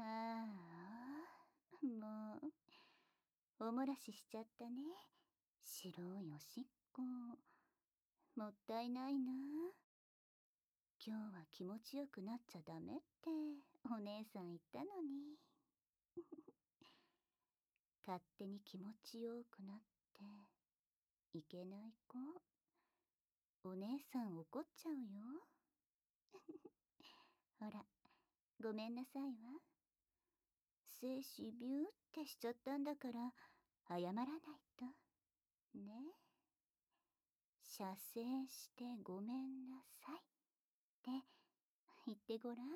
もう、おもらししちゃったね。白いおしっこ。もったいないな。今日は気持ちよくなっちゃダメってお姉さん言ったのに。勝手に気持ちよくなっていけない子。お姉さん怒っちゃうよ。ほら、ごめんなさいわ。精子ビューってしちゃったんだから謝らないと。ね。射精してごめんなさいって言ってごらん。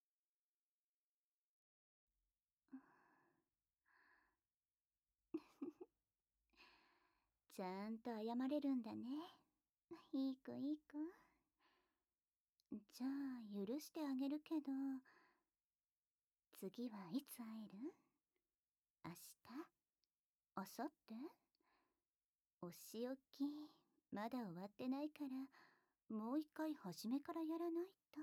ちゃんと謝れるんだね。いい子いい子。じゃあ許してあげるけど、次はいつ会える？明日？明後日？お仕置きまだ終わってないから、もう一回初めからやらないと。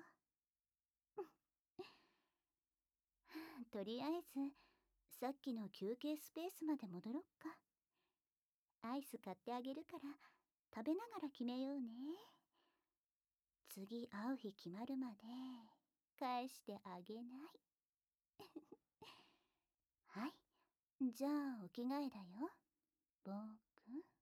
とりあえずさっきの休憩スペースまで戻ろっか。アイス買ってあげるから食べながら決めようね。次会う日決まるまで返してあげない。はい、じゃあお着替えだよ、僕。